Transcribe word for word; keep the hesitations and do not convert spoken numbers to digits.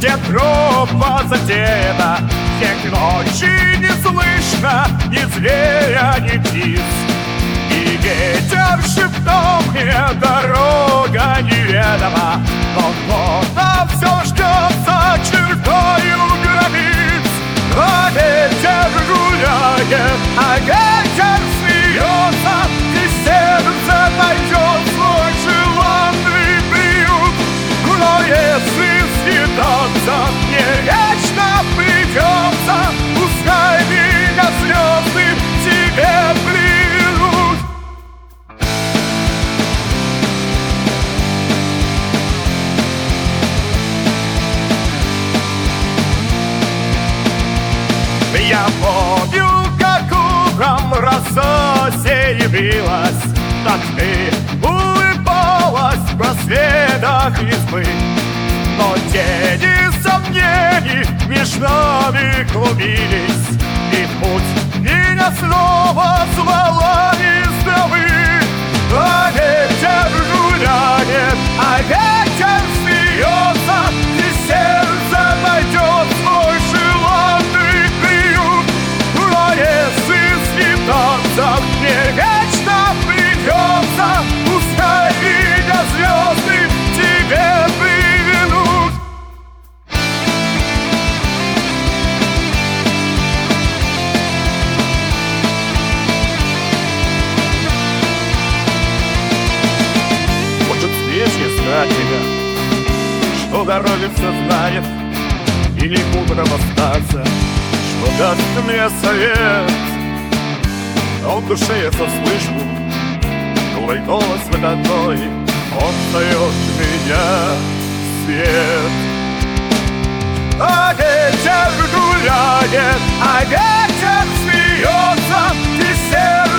где группа затеяна, где ночи не слышно ни зверя, ни птиц. И ветер шепнул мне, дорога неведома, но кто-то все ждет за чертою границ. А ветер гуляет, а ветер смеется, и сердце найдет свой желанный приют. Но если съедаться мне вечно придется, пускай меня звезды тебе приведут. Я помню, как утром роса серебрилась, так ты улыбалась в просветах избы. Но тени сомнений между нами клубились, и в путь меня снова звала из травы. А ветер гуляет, а ветер смеется, и сердце найдет свой желанный приют. Но если съедаться мне вечно придется, пускай меня звезды тебе приведут. Может, здесь я знать тебя, что дороги все знает, или мудро остаться, что даст мне совет. Но в душе я слышу твой голос выдохной, он зовет меня в свет. А ветер гуляет, а ветер смеется, и сердце